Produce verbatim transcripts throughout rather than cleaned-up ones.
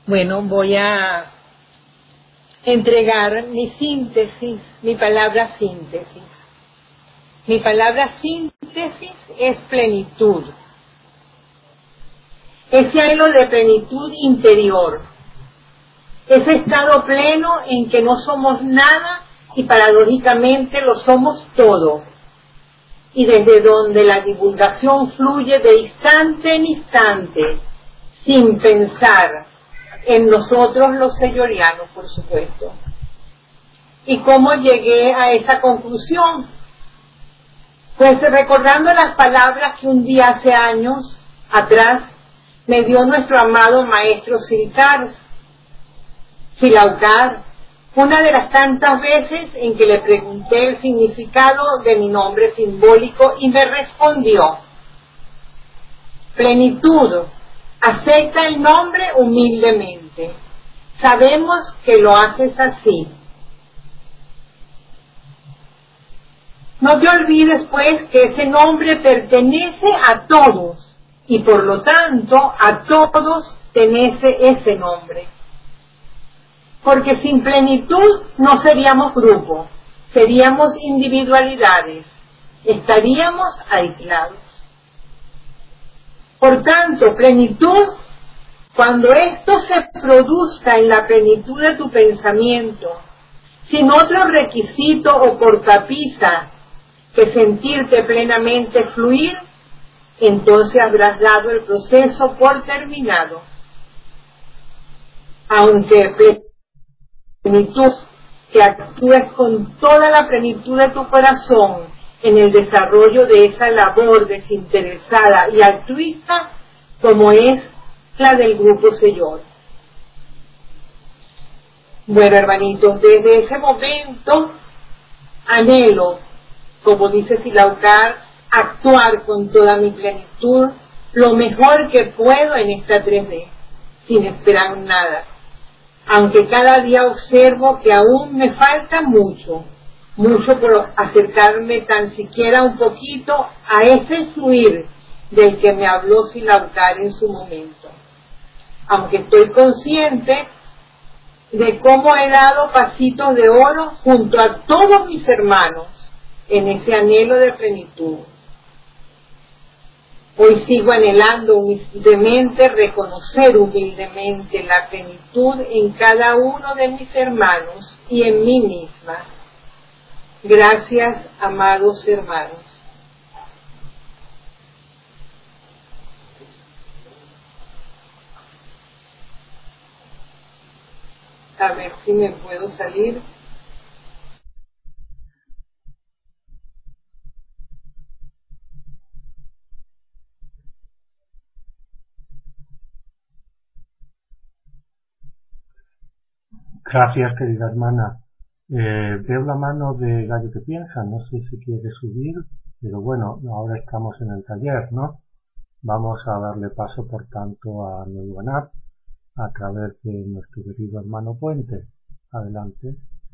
Bueno, voy a entregar mi síntesis, mi palabra síntesis. Mi palabra síntesis es plenitud. Ese anhelo de plenitud interior. Ese estado pleno en que no somos nada y paradójicamente lo somos todo. Y desde donde la divulgación fluye de instante en instante, sin pensar en nosotros los sellorianos, por supuesto. ¿Y cómo llegué a esa conclusión? Pues recordando las palabras que un día hace años atrás me dio nuestro amado maestro Silcar, Silaucar, una de las tantas veces en que le pregunté el significado de mi nombre simbólico y me respondió: plenitud, acepta el nombre humildemente. Sabemos que lo haces así. No te olvides, pues, que ese nombre pertenece a todos y por lo tanto a todos pertenece ese nombre. Porque sin plenitud no seríamos grupo, seríamos individualidades, estaríamos aislados. Por tanto, plenitud, cuando esto se produzca en la plenitud de tu pensamiento, sin otro requisito o cortapisa que sentirte plenamente fluir, entonces habrás dado el proceso por terminado. Aunque plenitud, que actúes con toda la plenitud de tu corazón en el desarrollo de esa labor desinteresada y altruista como es la del Grupo Sellor. Bueno, hermanitos, desde ese momento anhelo, como dice Silaucar, actuar con toda mi plenitud, lo mejor que puedo en esta tres D, sin esperar nada. Aunque cada día observo que aún me falta mucho, mucho por acercarme tan siquiera un poquito a ese fluir del que me habló Silaucar en su momento. Aunque estoy consciente de cómo he dado pasitos de oro junto a todos mis hermanos en ese anhelo de plenitud. Hoy sigo anhelando humildemente reconocer humildemente la plenitud en cada uno de mis hermanos y en mí misma. Gracias, amados hermanos. A ver si me puedo salir. Gracias, querida hermana. Eh, veo la mano de Gallo que piensa, no sé si quiere subir, pero bueno, ahora estamos en el taller, ¿no? Vamos a darle paso, por tanto, a Neuanat a través de nuestro querido hermano Puente. Adelante.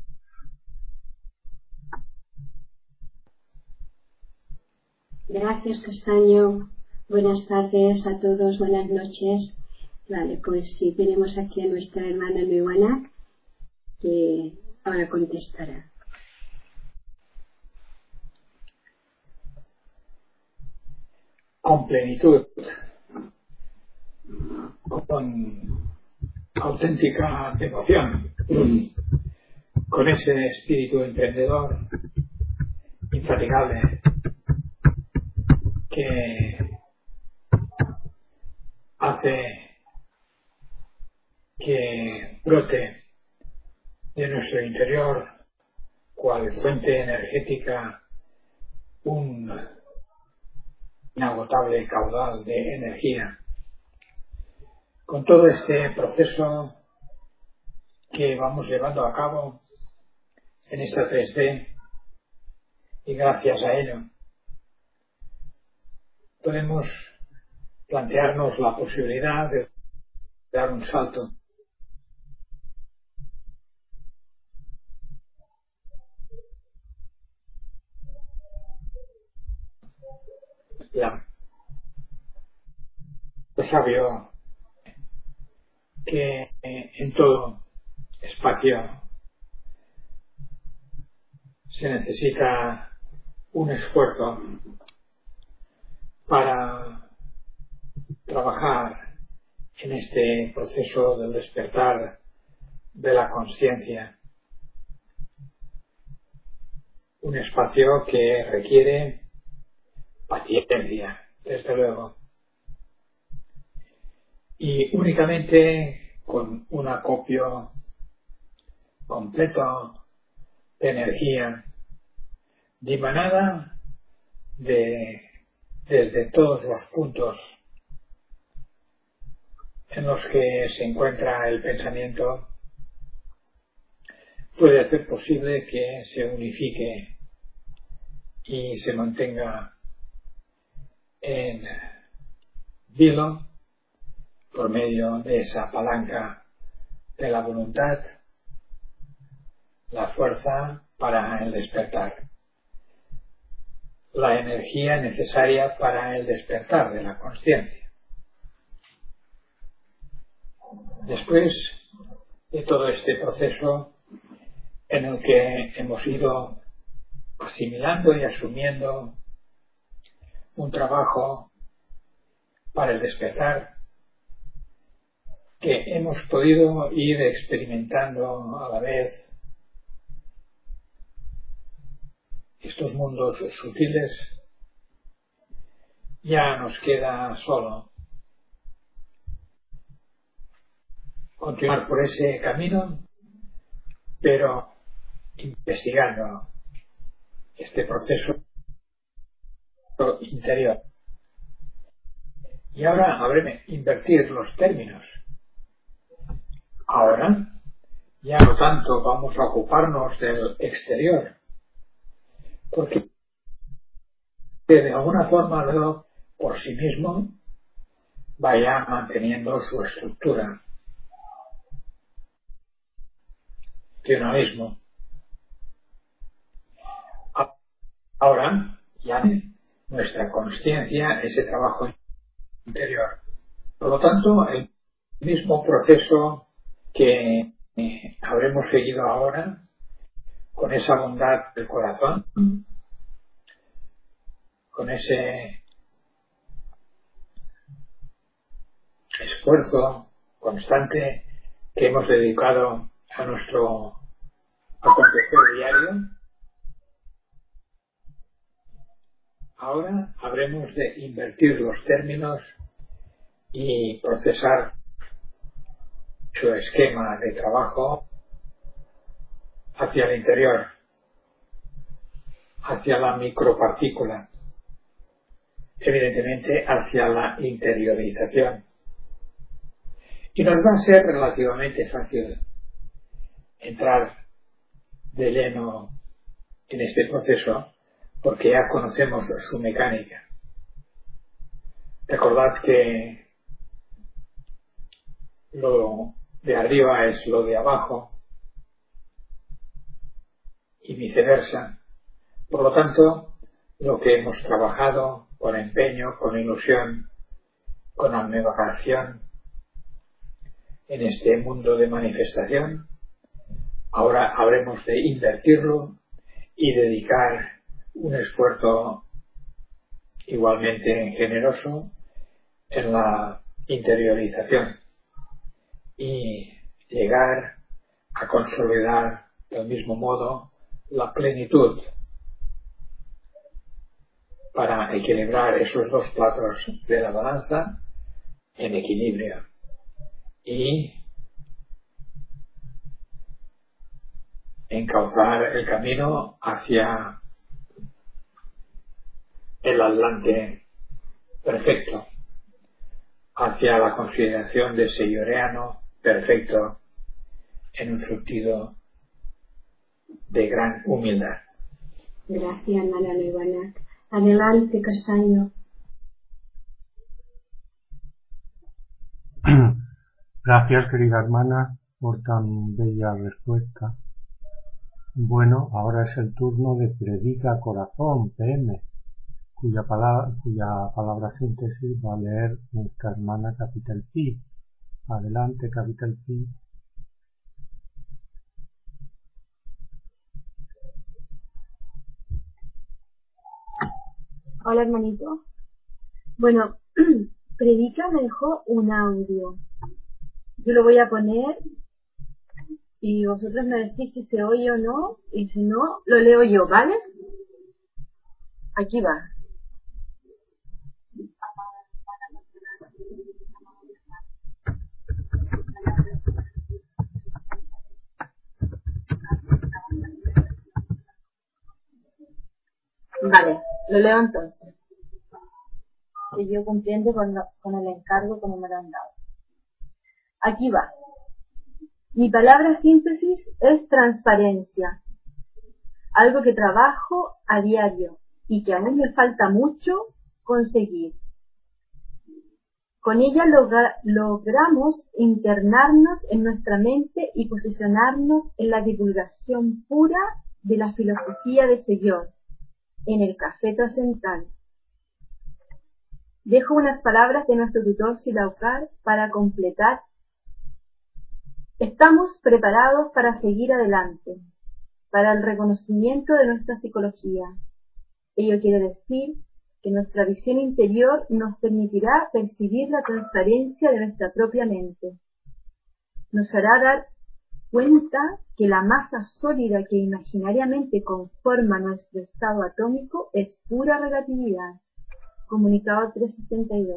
Gracias, Castaño. Buenas tardes a todos, buenas noches. Vale, pues sí, tenemos aquí a nuestra hermana Neuanat, que ahora contestará. Con plenitud, con auténtica devoción, con ese espíritu emprendedor infatigable que hace que brote de nuestro interior, cual fuente energética, un inagotable caudal de energía. Con todo este proceso que vamos llevando a cabo en esta tres D, y gracias a ello podemos plantearnos la posibilidad de dar un salto ya. El sabio que en todo espacio se necesita un esfuerzo para trabajar en este proceso del despertar de la conciencia. Un espacio que requiere paciencia, desde luego. Y únicamente con un acopio completo de energía dimanada de, desde todos los puntos en los que se encuentra el pensamiento, puede hacer posible que se unifique y se mantenga en vilo por medio de esa palanca de la voluntad, la fuerza para el despertar, la energía necesaria para el despertar de la consciencia. Después de todo este proceso en el que hemos ido asimilando y asumiendo un trabajo para el despertar, que hemos podido ir experimentando a la vez estos mundos sutiles, ya nos queda solo continuar por ese camino, pero investigando este proceso interior. Y ahora habré de invertir los términos. Ahora ya no tanto vamos a ocuparnos del exterior, porque de alguna forma luego por sí mismo vaya manteniendo su estructura. Funcionalismo. Ahora ya nuestra consciencia, ese trabajo interior. Por lo tanto, el mismo proceso que eh, habremos seguido ahora, con esa bondad del corazón, con ese esfuerzo constante que hemos dedicado a nuestro acontecer diario, ahora habremos de invertir los términos y procesar su esquema de trabajo hacia el interior, hacia la micropartícula, evidentemente hacia la interiorización. Y nos va a ser relativamente fácil entrar de lleno en este proceso porque ya conocemos su mecánica. Recordad que lo de arriba es lo de abajo y viceversa. Por lo tanto, lo que hemos trabajado con empeño, con ilusión, con abnegación en este mundo de manifestación, ahora habremos de invertirlo y dedicar un esfuerzo igualmente generoso en la interiorización y llegar a consolidar del mismo modo la plenitud para equilibrar esos dos platos de la balanza en equilibrio y encauzar el camino hacia el Atlante perfecto, hacia la consideración de señoreano perfecto en un sentido de gran humildad. Gracias, Manolo Ivanac. Adelante, Castaño. Gracias, querida hermana, por tan bella respuesta. Bueno, ahora es el turno de Predica Corazón, P M, cuya palabra, cuya palabra síntesis va a leer nuestra hermana Capital Pi. Adelante, Capital P. Hola, hermanito. Bueno, Predica me dejó un audio. Yo lo voy a poner y vosotros me decís si se oye o no, y si no, lo leo yo, ¿vale? Aquí va. Vale, lo leo entonces. Que yo cumpliendo con, lo, con el encargo como me lo han dado. Aquí va. Mi palabra síntesis es transparencia. Algo que trabajo a diario y que aún me falta mucho conseguir. Con ella logra, logramos internarnos en nuestra mente y posicionarnos en la divulgación pura de la filosofía de Sellón, en el café trascendental. Dejo unas palabras de nuestro tutor Silaucar para completar. Estamos preparados para seguir adelante, para el reconocimiento de nuestra psicología. Ello quiere decir que nuestra visión interior nos permitirá percibir la transparencia de nuestra propia mente. Nos hará dar cuenta que la masa sólida que imaginariamente conforma nuestro estado atómico es pura relatividad. Comunicado trescientos sesenta y dos.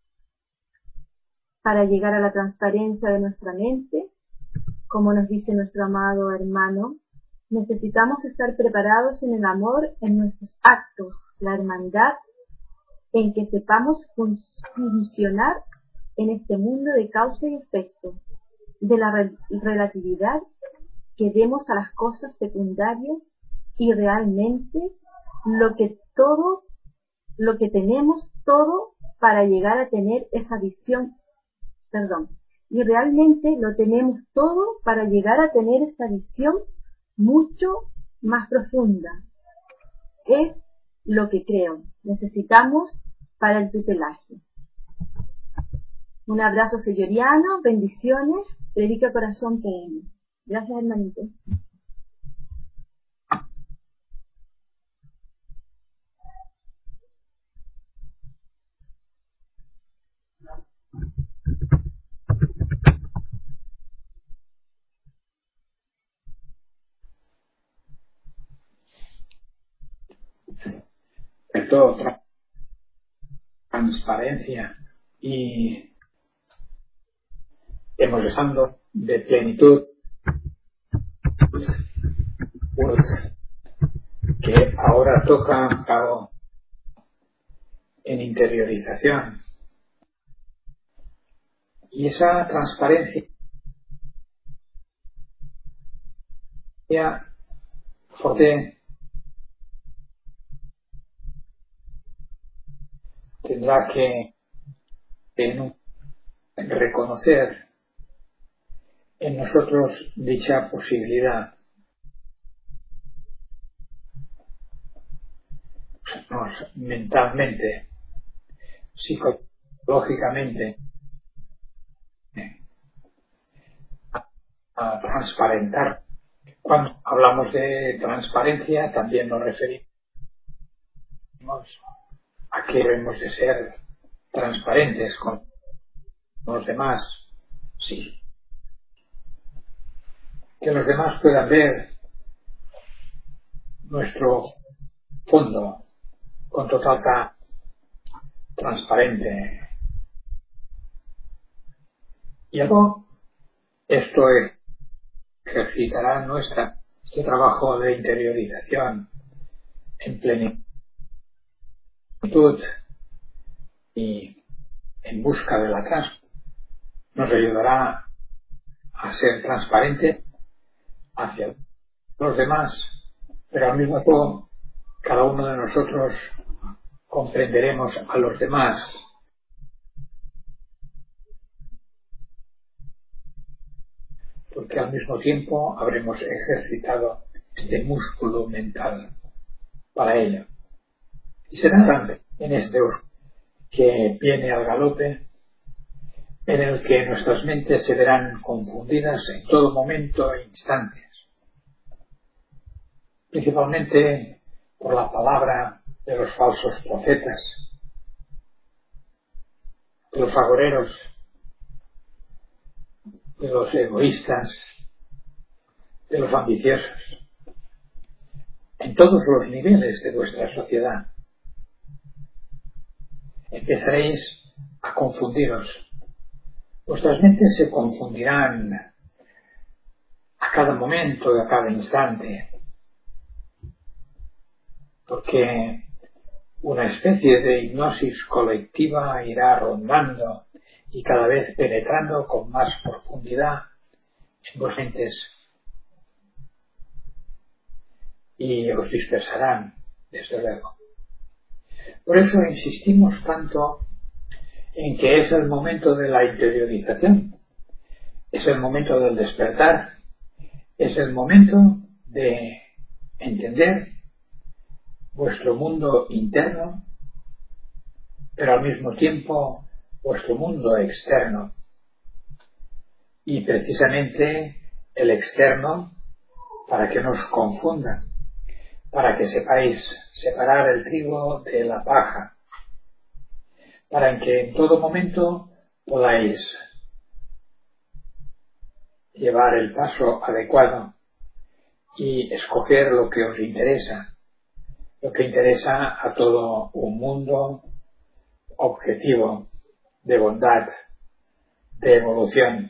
Para llegar a la transparencia de nuestra mente, como nos dice nuestro amado hermano, necesitamos estar preparados en el amor, en nuestros actos, la hermandad, en que sepamos fun- funcionar en este mundo de causa y efecto, de la re- relatividad que demos a las cosas secundarias y realmente lo que todo, lo que tenemos todo para llegar a tener esa visión, perdón, y realmente lo tenemos todo para llegar a tener esa visión mucho más profunda. Es lo que creo, necesitamos para el tutelaje. Un abrazo selloriano, bendiciones, Predica Corazón P M. Gracias, hermanito. Todo tra- transparencia y hemos dejando de plenitud pues, que ahora toca cabo en interiorización, y esa transparencia fuerte tendrá que en, en reconocer en nosotros dicha posibilidad. Nos, mentalmente, psicológicamente, a, a transparentar. Cuando hablamos de transparencia, también nos referimos a que debemos de ser transparentes con los demás, sí. Que los demás puedan ver nuestro fondo con total transparente. Y algo, esto ejercitará nuestra, este trabajo de interiorización en plenitud y en busca de la transparencia. Nos ayudará a ser transparente hacia los demás, pero al mismo tiempo cada uno de nosotros comprenderemos a los demás porque al mismo tiempo habremos ejercitado este músculo mental para ello. Y será grande en este uso que viene al galope en el que nuestras mentes se verán confundidas en todo momento e instantes, principalmente por la palabra de los falsos profetas, de los agoreros, de los egoístas, de los ambiciosos, en todos los niveles de vuestra sociedad. Empezaréis a confundiros. Vuestras mentes se confundirán a cada momento y a cada instante, porque una especie de hipnosis colectiva irá rondando y cada vez penetrando con más profundidad en vuestras mentes y os dispersarán, desde luego. Por eso insistimos tanto en que es el momento de la interiorización, es el momento del despertar, es el momento de entender vuestro mundo interno, pero al mismo tiempo vuestro mundo externo. Y precisamente el externo, para que no os confunda, para que sepáis separar el trigo de la paja, para que en todo momento podáis llevar el paso adecuado y escoger lo que os interesa, lo que interesa a todo un mundo objetivo de bondad, de evolución.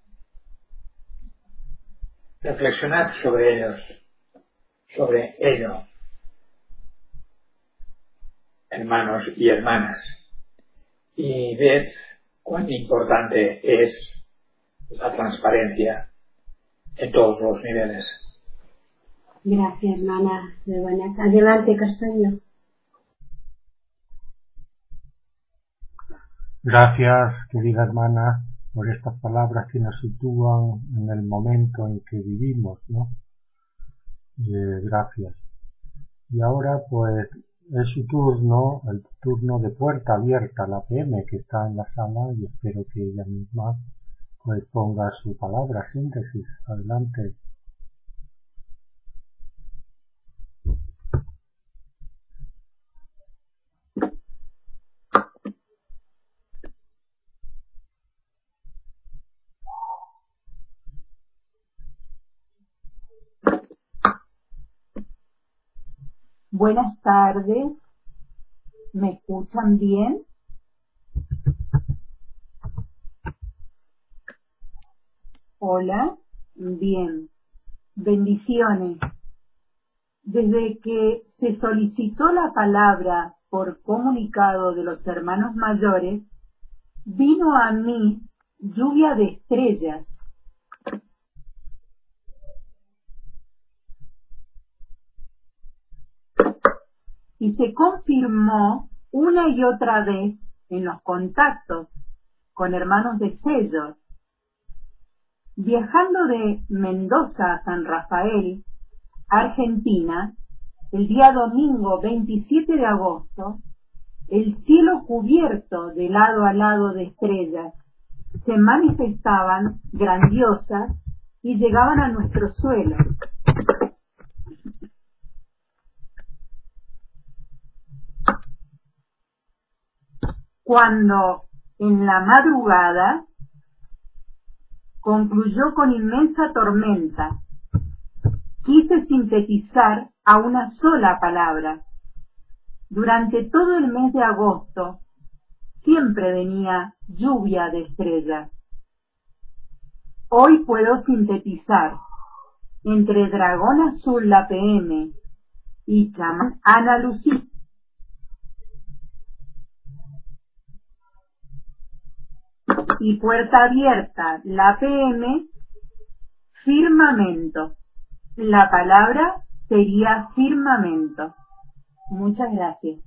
Reflexionad sobre ellos, sobre ello, hermanos y hermanas, y ved cuán importante es la transparencia en todos los niveles. Gracias, hermana. Adelante, Castaño. Gracias, querida hermana, por estas palabras que nos sitúan en el momento en que vivimos, ¿no? Eh, gracias. Y ahora, pues, es su turno, el turno de Puerta Abierta, la P M, que está en la sala, y espero que ella misma pues ponga su palabra, síntesis. Adelante. Buenas tardes. ¿Me escuchan bien? Hola. Bien. Bendiciones. Desde que se solicitó la palabra por comunicado de los hermanos mayores, vino a mí lluvia de estrellas. Y se confirmó una y otra vez en los contactos con hermanos de sellos. Viajando de Mendoza a San Rafael, Argentina, el día domingo veintisiete de agosto, el cielo cubierto de lado a lado de estrellas se manifestaban grandiosas y llegaban a nuestro suelo. Cuando, en la madrugada, concluyó con inmensa tormenta, quise sintetizar a una sola palabra. Durante todo el mes de agosto, siempre venía lluvia de estrellas. Hoy puedo sintetizar entre Dragón Azul la P M y Chamán Ana Lucía. Y Puerta Abierta, la P M, firmamento. La palabra sería firmamento. Muchas gracias.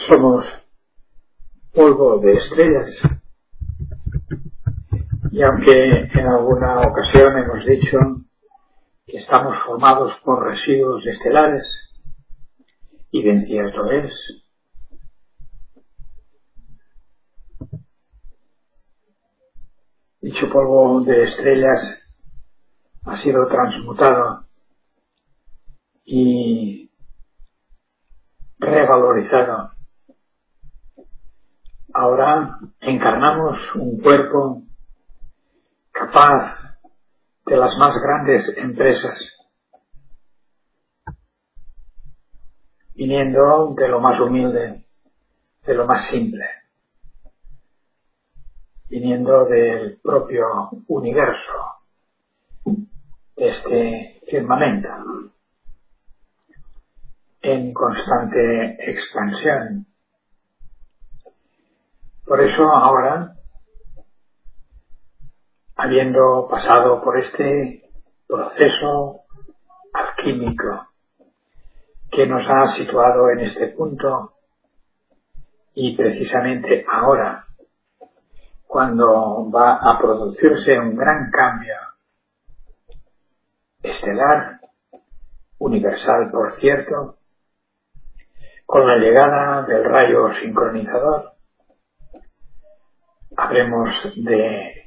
somos polvo de estrellas. Y aunque en alguna ocasión hemos dicho que estamos formados por residuos estelares, y bien cierto es, dicho polvo de estrellas ha sido transmutado y revalorizado. Ahora encarnamos un cuerpo capaz de las más grandes empresas, viniendo de lo más humilde, de lo más simple, viniendo del propio universo, de este firmamento, en constante expansión. Por eso ahora, habiendo pasado por este proceso alquímico que nos ha situado en este punto, y precisamente ahora, cuando va a producirse un gran cambio estelar, universal por cierto, con la llegada del rayo sincronizador, habremos de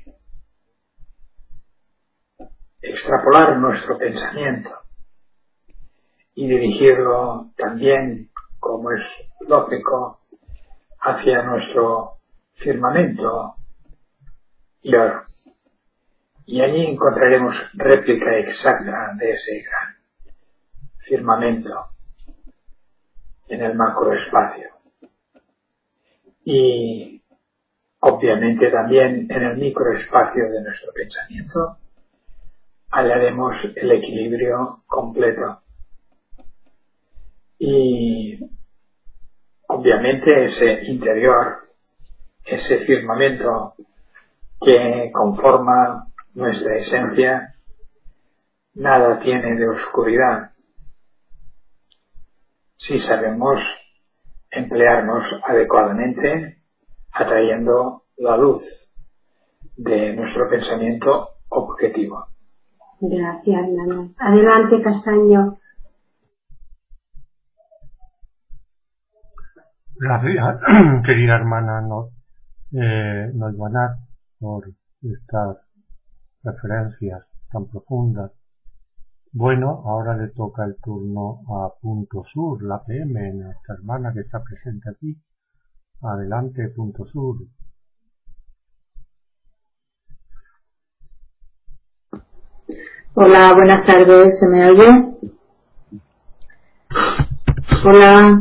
extrapolar nuestro pensamiento y dirigirlo también, como es lógico, hacia nuestro firmamento interior. Y allí encontraremos réplica exacta de ese gran firmamento en el macroespacio. Y obviamente también en el microespacio de nuestro pensamiento hallaremos el equilibrio completo. Y obviamente ese interior, ese firmamento que conforma nuestra esencia, nada tiene de oscuridad si sabemos emplearnos adecuadamente, atrayendo la luz de nuestro pensamiento objetivo. Gracias, Nana. Adelante, Castaño. Gracias, querida hermana no, eh, Noyvanat, por estas referencias tan profundas. Bueno, ahora le toca el turno a Punto Sur, la P M, nuestra hermana que está presente aquí. Adelante, Punto Sur. Hola, buenas tardes, ¿se me oye? Hola.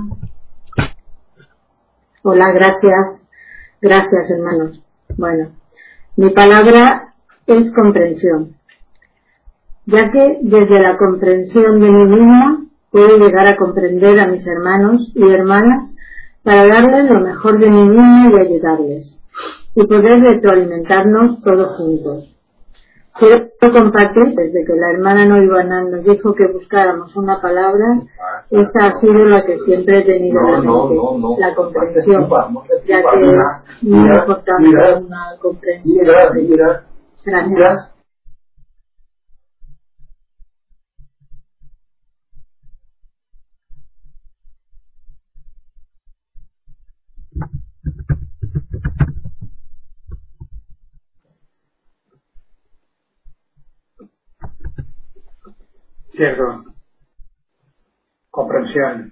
Hola, gracias. Gracias, hermanos. Bueno, mi palabra es comprensión, ya que desde la comprensión de mí misma puedo llegar a comprender a mis hermanos y hermanas para darles lo mejor de mí misma y ayudarles, y poder retroalimentarnos todos juntos. Quiero compartir, desde que la hermana Noyvanat nos dijo que buscáramos una palabra, esta ha sido la que siempre he tenido en mente, no, no, no, la comprensión, ya que es muy importante una comprensión. Gracias. Cierto, comprensión,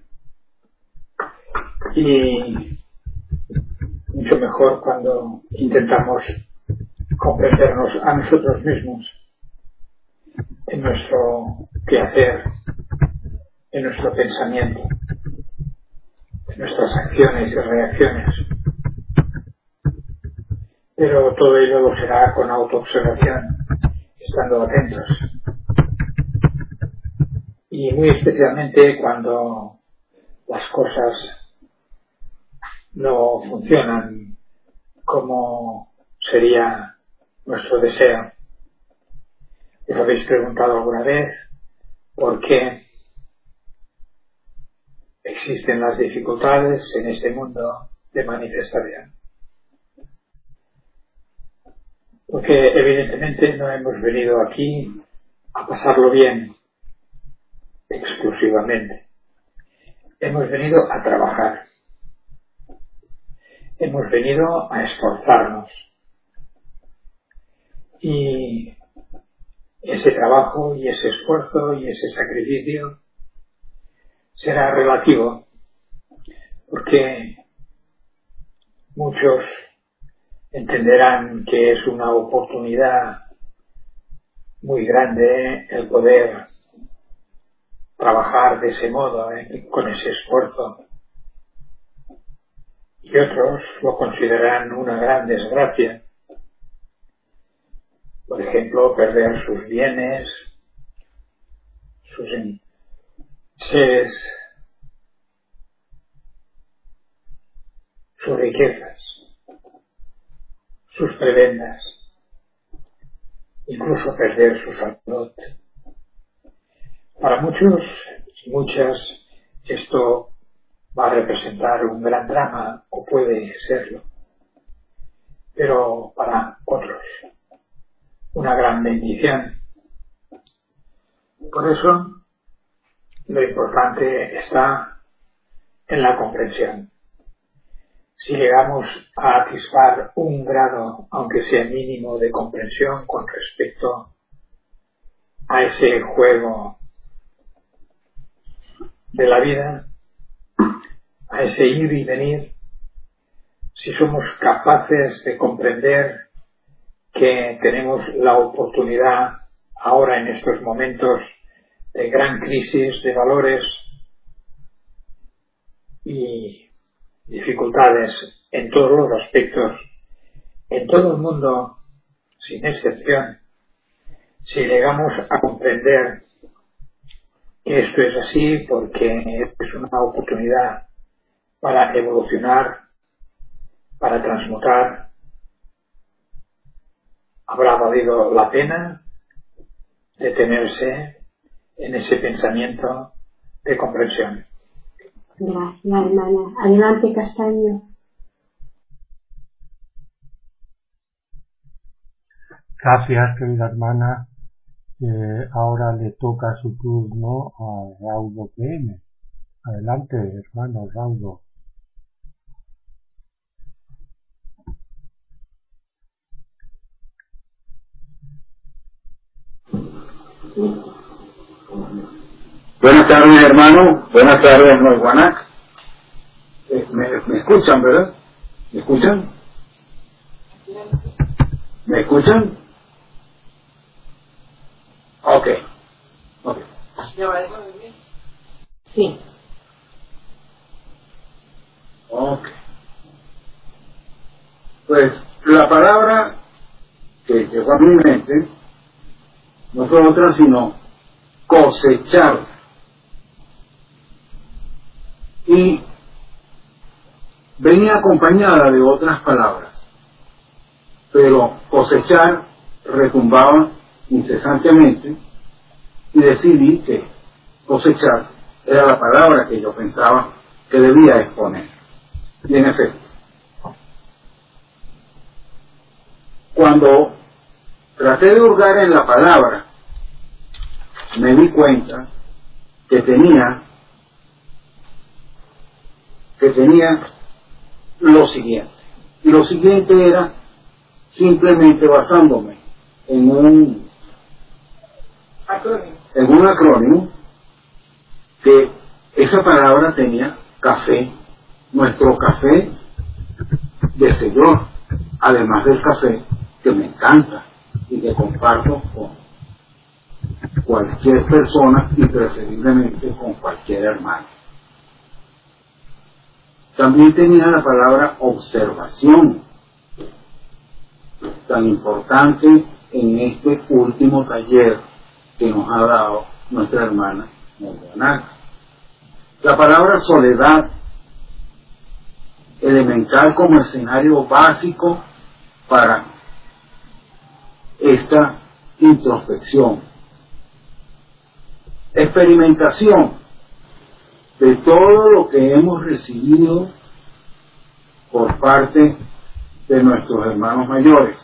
y mucho mejor cuando intentamos comprendernos a nosotros mismos en nuestro quehacer, en nuestro pensamiento, en nuestras acciones y reacciones. Pero todo ello lo será con autoobservación, estando atentos. Y muy especialmente cuando las cosas no funcionan como sería nuestro deseo. ¿Os habéis preguntado alguna vez por qué existen las dificultades en este mundo de manifestación. Porque evidentemente no hemos venido aquí a pasarlo bien exclusivamente. Hemos venido a trabajar. Hemos venido a esforzarnos. Y ese trabajo y ese esfuerzo y ese sacrificio será relativo, porque muchos entenderán que es una oportunidad muy grande el poder trabajar de ese modo, ¿eh? con ese esfuerzo. Y otros lo considerarán una gran desgracia. Por ejemplo, perder sus bienes, sus seres, sus riquezas, sus prebendas, incluso perder su salud. Para muchos y muchas esto va a representar un gran drama, o puede serlo, pero para otros una gran bendición. Por eso lo importante está en la comprensión. Si llegamos a atisbar un grado, aunque sea mínimo, de comprensión con respecto a ese juego de la vida, a ese ir y venir, si somos capaces de comprender que tenemos la oportunidad ahora en estos momentos de gran crisis de valores y dificultades en todos los aspectos, en todo el mundo, sin excepción, si llegamos a comprender que esto es así porque es una oportunidad para evolucionar, para transmutar, habrá valido la pena detenerse en ese pensamiento de comprensión. Gracias, hermana. Adelante, Castaño. Gracias, querida hermana. Eh, ahora le toca su turno a Raudo P M. Adelante, hermano Raudo. Buenas tardes, hermano. Buenas tardes, Noiguanac. Eh, me, me escuchan, ¿verdad? ¿Me escuchan? ¿Me escuchan? Ok. Ok. Sí. Ok. Pues la palabra que llegó a mi mente no fue otra sino cosechar. Y venía acompañada de otras palabras, pero cosechar retumbaba incesantemente y decidí que cosechar era la palabra que yo pensaba que debía exponer. Y en efecto, cuando traté de hurgar en la palabra, me di cuenta que tenía que tenía lo siguiente. Y lo siguiente era simplemente basándome en un acrónimo, en un acrónimo que esa palabra tenía café, nuestro café de Señor, además del café que me encanta y que comparto con cualquier persona y preferiblemente con cualquier hermano. También tenía la palabra observación, tan importante en este último taller que nos ha dado nuestra hermana Noiguanac. La palabra soledad, elemental como escenario básico para esta introspección. Experimentación de todo lo que hemos recibido por parte de nuestros hermanos mayores,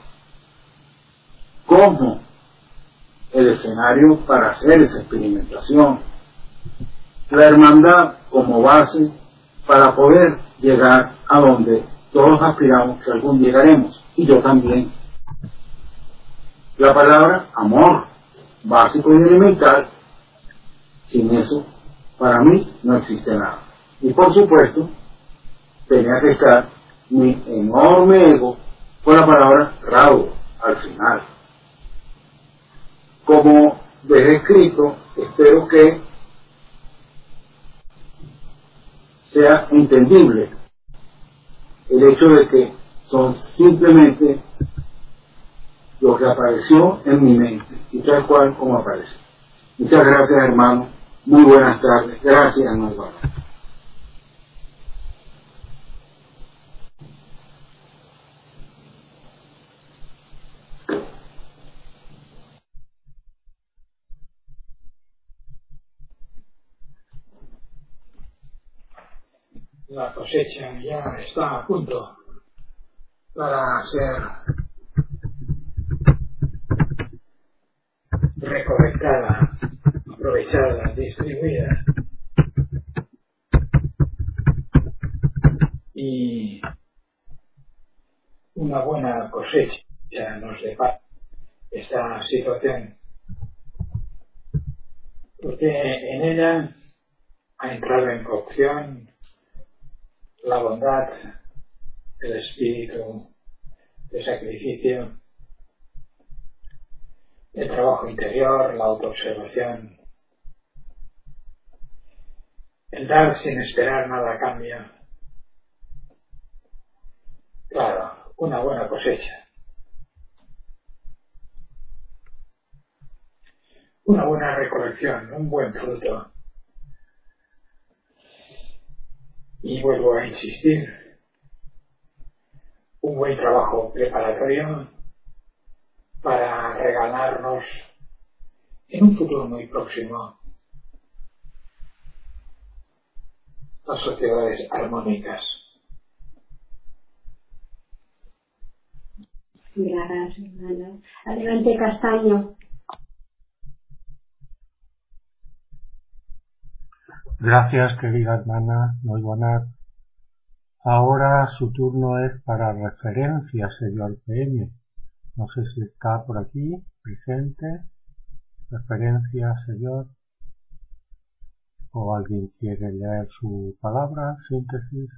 como el escenario para hacer esa experimentación, la hermandad como base para poder llegar a donde todos aspiramos que algún día llegaremos, y yo también. La palabra amor, básico y elemental, sin eso para mí no existe nada. Y por supuesto tenía que estar mi enorme ego con la palabra raudo al final. Como dejé escrito, espero que sea entendible el hecho de que son simplemente lo que apareció en mi mente y tal cual como apareció. Muchas gracias, hermano. Muy buenas tardes. Gracias, no igual. La cosecha ya está a punto para ser recolectada, aprovechada, distribuida. Y una buena cosecha nos depara esta situación, porque en ella ha entrado en cocción la bondad, el espíritu de sacrificio, el trabajo interior, la autoobservación, el dar sin esperar nada a cambio. Claro, una buena cosecha. Una buena recolección, un buen fruto. Y vuelvo a insistir, un buen trabajo preparatorio para regalarnos en un futuro muy próximo las sociedades armónicas. Gracias, hermano. Adelante, Castaño. Gracias, querida hermana, muy buenas. Ahora su turno es para referencia, señor P M. No sé si está por aquí, presente. Referencia, señor. ¿O alguien quiere leer su palabra, síntesis?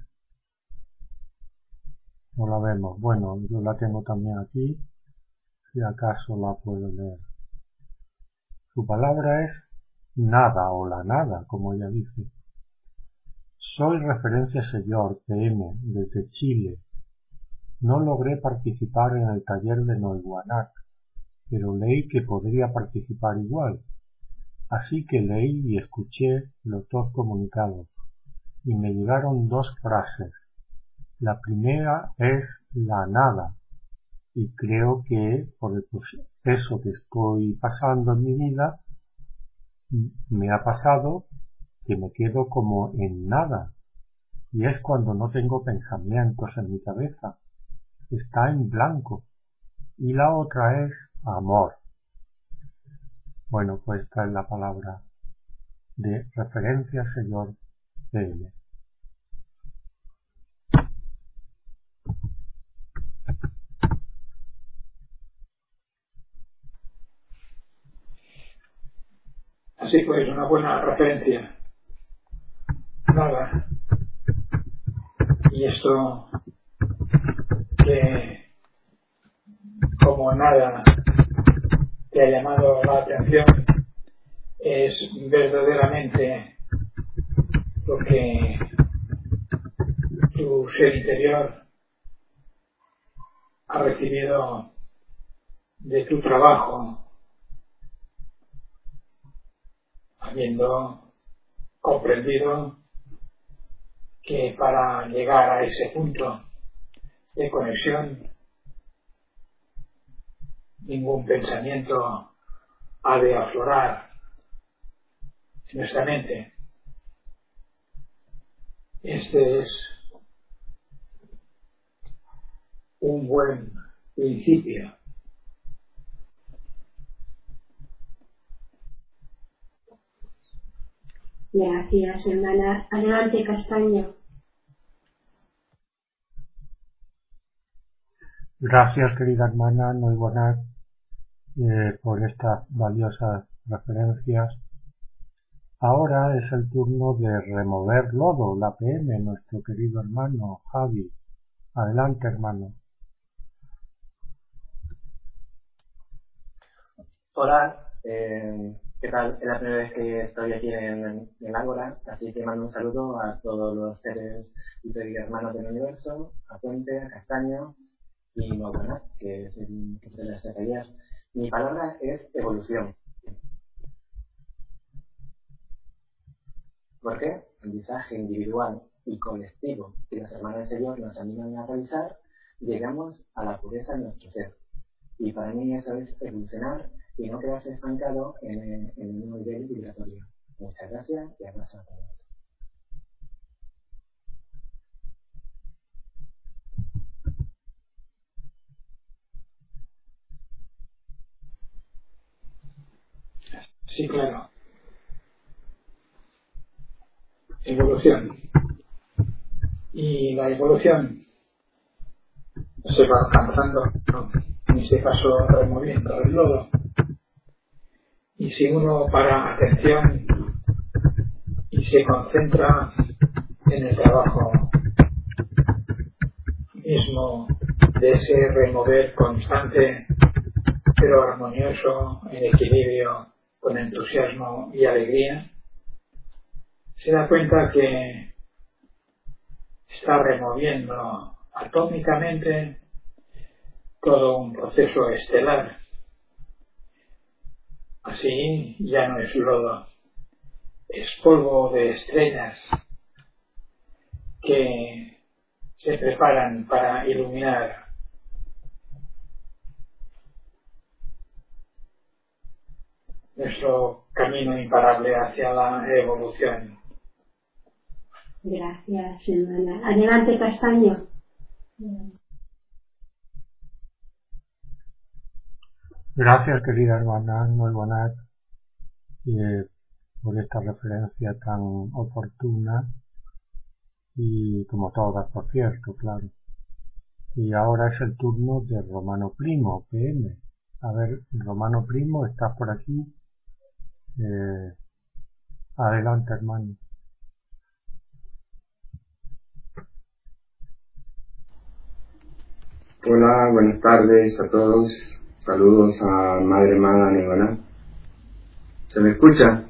No la vemos. Bueno, yo la tengo también aquí. Si acaso la puedo leer. Su palabra es nada o la nada, como ella dice. Soy referencia señor P M desde Chile. No logré participar en el taller de Noiguanac, pero leí que podría participar igual. Así que leí y escuché los dos comunicados y me llegaron dos frases. La primera es la nada, y creo que por el proceso que estoy pasando en mi vida me ha pasado que me quedo como en nada, y es cuando no tengo pensamientos en mi cabeza, está en blanco. Y la otra es amor. Bueno, pues esta es la palabra de referencia, señor P M. Así pues, una buena referencia. Nada. Y esto que como nada te ha llamado la atención es verdaderamente lo que tu ser interior ha recibido de tu trabajo, habiendo comprendido que para llegar a ese punto de conexión ningún pensamiento ha de aflorar en nuestra mente, Este es un buen principio. Gracias, hermana. Adelante, Castaño. Gracias, querida hermana Noibonak, eh, por estas valiosas referencias. Ahora es el turno de remover lodo, la P M, nuestro querido hermano Javi. Adelante, hermano. Hola, eh, ¿qué tal? Es la primera vez que estoy aquí en, en Ágora, así que mando un saludo a todos los seres y hermanos del universo, a Puente, a Castaño y Noibonak, que es el que se las tareas. Mi palabra es evolución. ¿Por qué? El mensaje individual y colectivo que los hermanos de Dios nos animan a realizar, llegamos a la pureza de nuestro ser. Y para mí eso es evolucionar y no quedarse estancado en, en el mismo nivel vibratorio. Muchas gracias y abrazo a todos. Sí, claro. Evolución. Y la evolución se va alcanzando, ¿no? En este caso removiendo el lodo. Y si uno para atención y se concentra en el trabajo mismo de ese remover constante pero armonioso, en equilibrio, con entusiasmo y alegría, se da cuenta que está removiendo atómicamente todo un proceso estelar. Así ya no es lodo, es polvo de estrellas que se preparan para iluminar nuestro camino imparable hacia la evolución. Gracias, hermana. Adelante, Castaño. Gracias, querida hermana Noibonak, eh, por esta referencia tan oportuna y como todas, por cierto, claro. Y ahora es el turno de Romano Primo, P M. A ver, Romano Primo, ¿estás por aquí? Eh, adelante, hermano. Hola, buenas tardes a todos. Saludos a Madre Hermana Noibonak. ¿Se me escucha?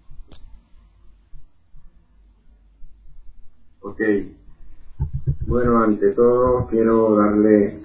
Ok. Bueno, ante todo quiero darle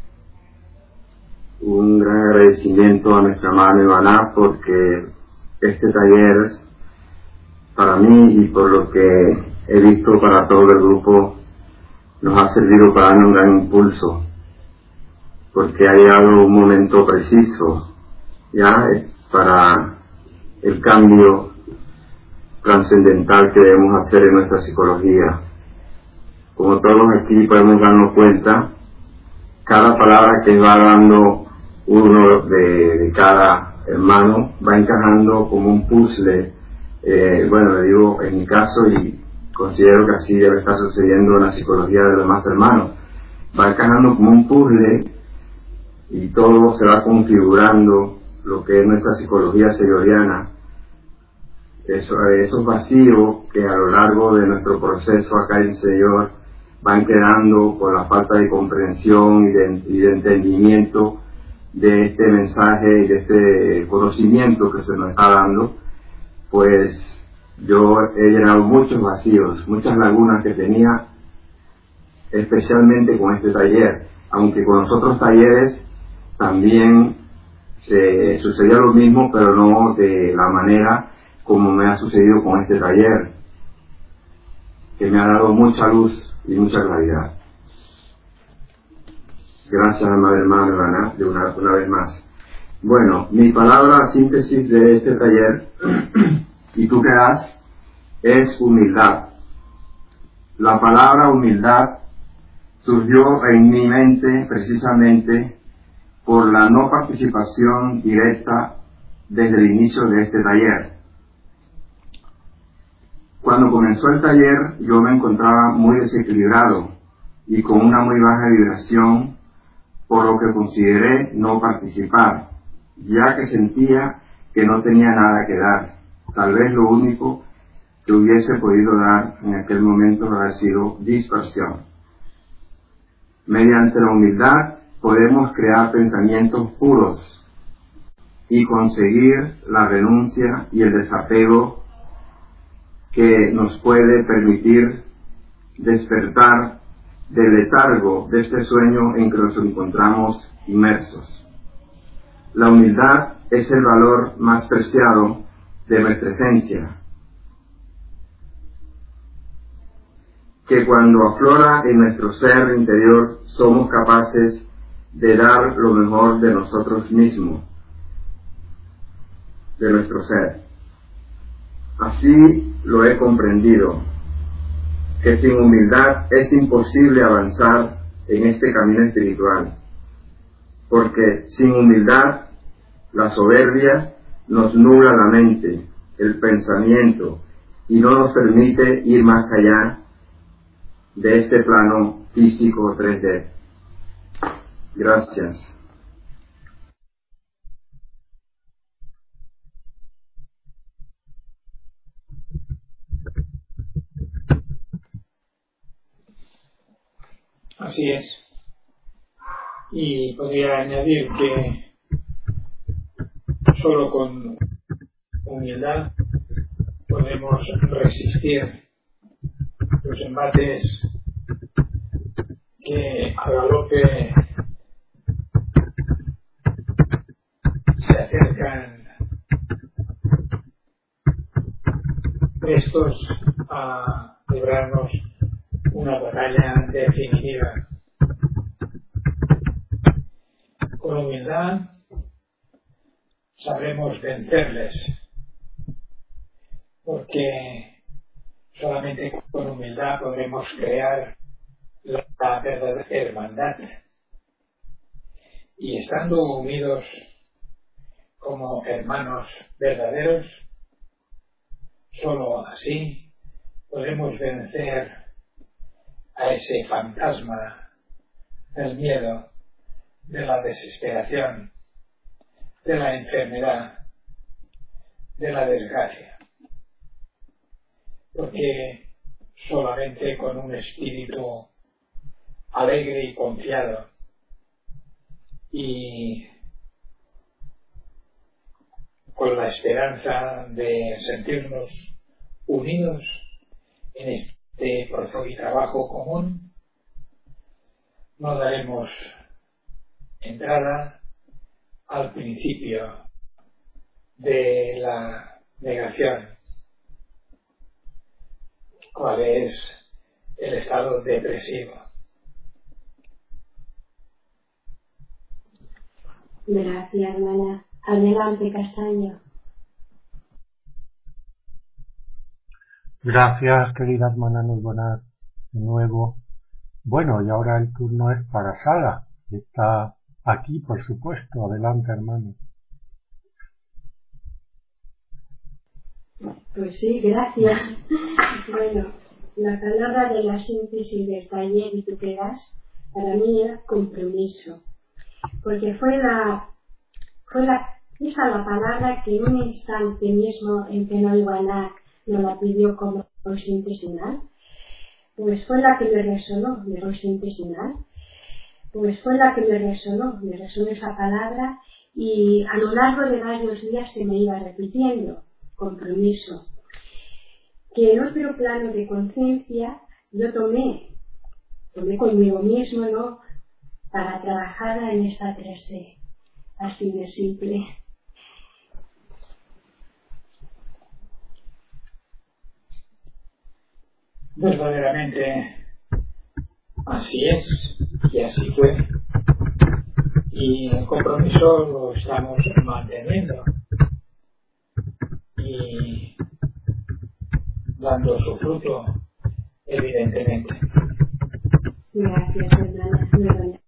un gran agradecimiento a nuestra Madre Noibonak porque este taller, para mí y por lo que he visto para todo el grupo, nos ha servido para darnos un gran impulso, porque ha llegado un momento preciso ya para el cambio trascendental que debemos hacer en nuestra psicología. Como todos aquí podemos darnos cuenta, cada palabra que va dando uno de, de cada hermano va encajando como un puzzle. Eh, bueno, le digo en mi caso, y considero que así debe estar sucediendo en la psicología de los demás hermanos, va encajando como un puzzle y todo se va configurando lo que es nuestra psicología señoriana. Eso, esos vacíos que a lo largo de nuestro proceso acá en el Señor van quedando por la falta de comprensión y de, y de entendimiento de este mensaje y de este conocimiento que se nos está dando, pues yo he llenado muchos vacíos, muchas lagunas que tenía, especialmente con este taller, aunque con los otros talleres también se sucedía lo mismo, pero no de la manera como me ha sucedido con este taller, que me ha dado mucha luz y mucha claridad. Gracias, Madre Hermana, de una, una vez más. Bueno, mi palabra síntesis de este taller, y tú qué das, es humildad. La palabra humildad surgió en mi mente precisamente por la no participación directa desde el inicio de este taller. Cuando comenzó el taller yo me encontraba muy desequilibrado y con una muy baja vibración, por lo que consideré no participar, ya que sentía que no tenía nada que dar. Tal vez lo único que hubiese podido dar en aquel momento habría sido dispersión. Mediante la humildad podemos crear pensamientos puros y conseguir la renuncia y el desapego que nos puede permitir despertar del letargo de este sueño en que nos encontramos inmersos. La humildad es el valor más preciado de nuestra esencia, que cuando aflora en nuestro ser interior somos capaces de dar lo mejor de nosotros mismos, de nuestro ser. Así lo he comprendido, que sin humildad es imposible avanzar en este camino espiritual, porque sin humildad la soberbia nos nubla la mente, el pensamiento, y no nos permite ir más allá de este plano físico tres D. Gracias. Así es. Y podría añadir que solo con humildad podemos resistir los embates que a galope se acercan prestos a librarnos una batalla definitiva. Con humildad sabremos vencerles, porque solamente con humildad podremos crear la verdadera hermandad. Y estando unidos como hermanos verdaderos, solo así podremos vencer a ese fantasma del miedo, de la desesperación, de la enfermedad, de la desgracia. Porque solamente con un espíritu alegre y confiado y con la esperanza de sentirnos unidos en este proceso y trabajo común, no daremos entrada al principio de la negación, cuál es el estado depresivo. Gracias, hermana. Adelante, Castaño. Gracias, querida hermana Nurbonar, de nuevo. Bueno, y ahora el turno es para Sara, que está aquí, por supuesto. Adelante, hermano. Pues sí, gracias. Bueno, la palabra de la síntesis del taller y tú que das, para mí era compromiso. Porque fue la, fue la, esa la palabra que en un instante mismo en que Noé Wanak nos la pidió como sintesinal, pues fue la que me resonó, me sintesinal, pues fue la que me resonó, me resonó esa palabra y a lo largo de varios días se me iba repitiendo, compromiso. Que en otro plano de conciencia yo tomé, tomé conmigo mismo, ¿no?, para trabajar en esta tres D, así de simple. Verdaderamente así es y así fue, y el compromiso lo estamos manteniendo y dando su fruto evidentemente. Gracias, hermana. Muy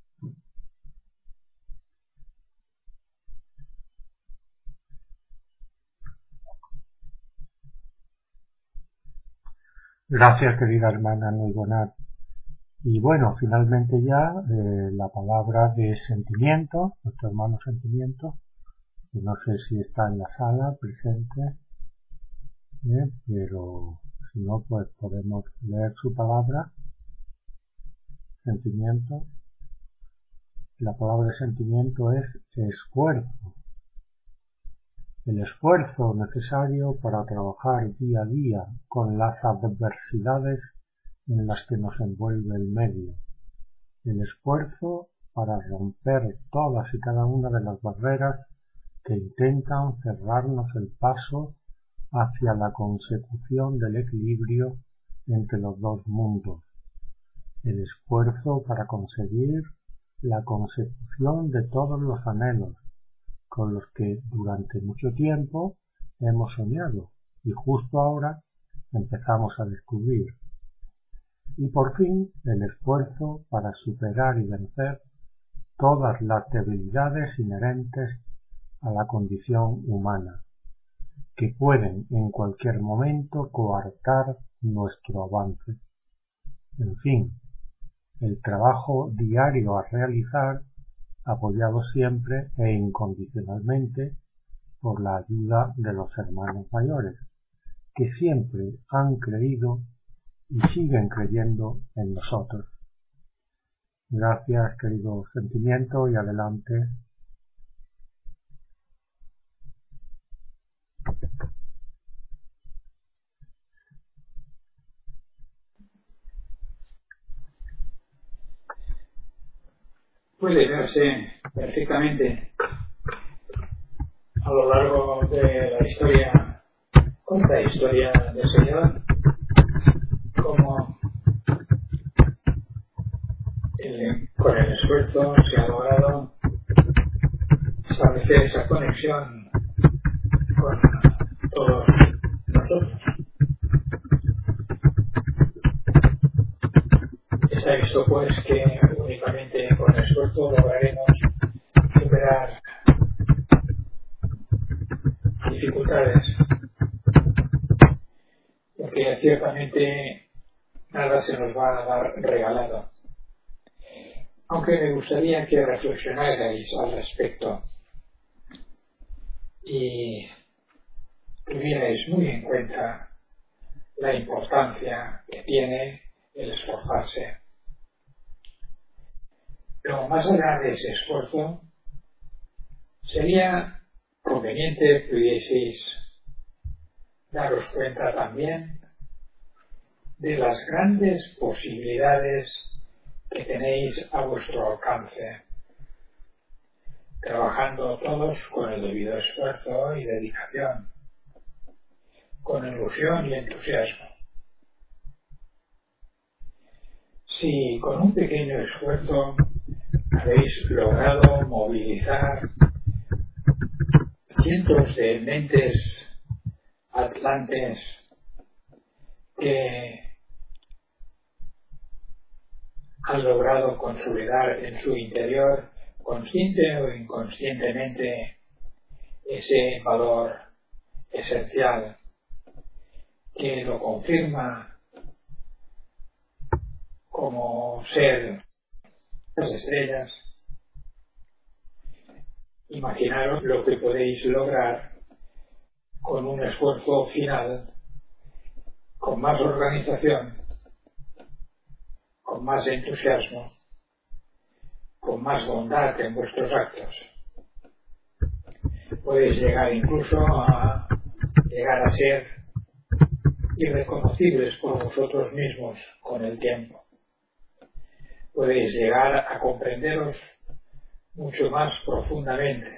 Gracias, querida hermana Nuygonat. Y bueno, finalmente ya eh, la palabra de sentimiento, nuestro hermano sentimiento, que no sé si está en la sala presente, eh, pero si no, pues podemos leer su palabra. Sentimiento. La palabra de sentimiento es esfuerzo. El esfuerzo necesario para trabajar día a día con las adversidades en las que nos envuelve el medio. El esfuerzo para romper todas y cada una de las barreras que intentan cerrarnos el paso hacia la consecución del equilibrio entre los dos mundos. El esfuerzo para conseguir la consecución de todos los anhelos con los que durante mucho tiempo hemos soñado y justo ahora empezamos a descubrir. Y por fin el esfuerzo para superar y vencer todas las debilidades inherentes a la condición humana, que pueden en cualquier momento coartar nuestro avance. En fin, el trabajo diario a realizar, apoyado siempre e incondicionalmente por la ayuda de los hermanos mayores, que siempre han creído y siguen creyendo en nosotros. Gracias, querido sentimiento, y adelante. Puede verse perfectamente a lo largo de la historia, corta historia del Señor, como el, con el esfuerzo se ha logrado establecer esa conexión con todos nosotros. Está visto pues que únicamente con esfuerzo lograremos superar dificultades, porque ciertamente nada se nos va a dar regalado. Aunque me gustaría que reflexionarais al respecto y tuvierais muy en cuenta la importancia que tiene el esforzarse. Pero más allá de ese esfuerzo, sería conveniente que pudieseis daros cuenta también de las grandes posibilidades que tenéis a vuestro alcance, trabajando todos con el debido esfuerzo y dedicación, con ilusión y entusiasmo. Si con un pequeño esfuerzo habéis logrado movilizar cientos de mentes atlantes que han logrado consolidar en su interior, consciente o inconscientemente, ese valor esencial que lo confirma como ser las estrellas. Imaginaros lo que podéis lograr con un esfuerzo final, con más organización, con más entusiasmo, con más bondad en vuestros actos. Podéis llegar incluso a llegar a ser irreconocibles por vosotros mismos con el tiempo. Podéis llegar a comprenderos mucho más profundamente.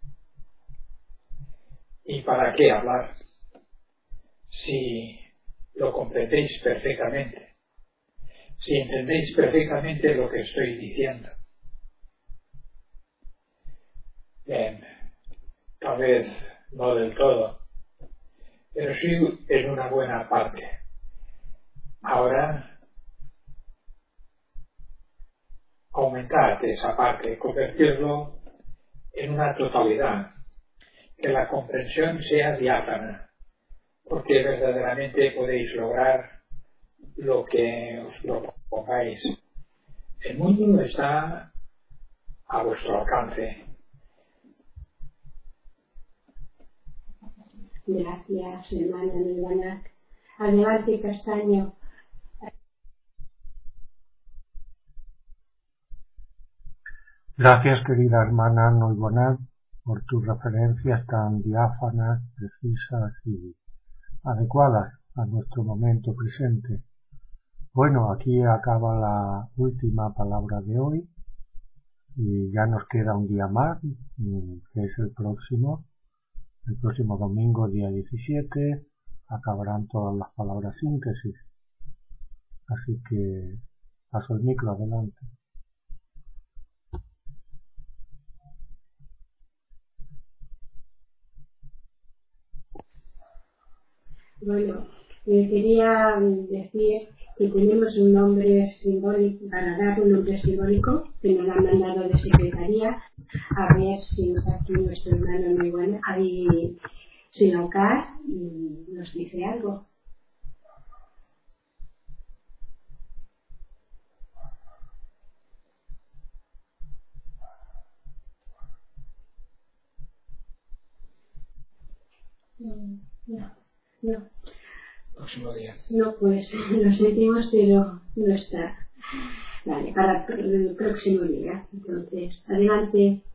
¿Y para qué hablar si lo comprendéis perfectamente? Si entendéis perfectamente lo que estoy diciendo. Bien, tal vez no del todo, pero sí en una buena parte. ahora aumentar esa parte, convertirlo en una totalidad, que la comprensión sea diáfana, porque verdaderamente podéis lograr lo que os propongáis. El mundo está a vuestro alcance. Gracias, hermana Nirvana. Adelante, Castaño. Gracias, querida hermana Noibonat, por tus referencias tan diáfanas, precisas y adecuadas a nuestro momento presente. Bueno, aquí acaba la última palabra de hoy y ya nos queda un día más, que es el próximo. El próximo domingo, día diecisiete, acabarán todas las palabras síntesis. Así que paso el micro, adelante. Bueno, eh, quería decir que tenemos un nombre simbólico, para dar un nombre simbólico que nos lo han mandado de secretaría, a ver si está aquí nuestro hermano muy bueno, ahí Silocar, y nos dice algo. No, no. Próximo día. No, pues lo sentimos, pero no está. Vale, para el próximo día. Entonces, adelante.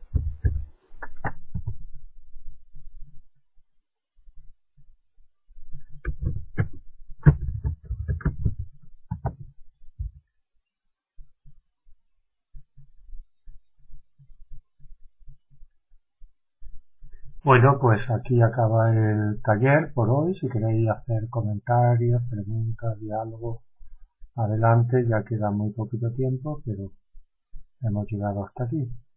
Bueno, pues aquí acaba el taller por hoy. Si queréis hacer comentarios, preguntas, diálogos, adelante, ya queda muy poquito tiempo, pero hemos llegado hasta aquí.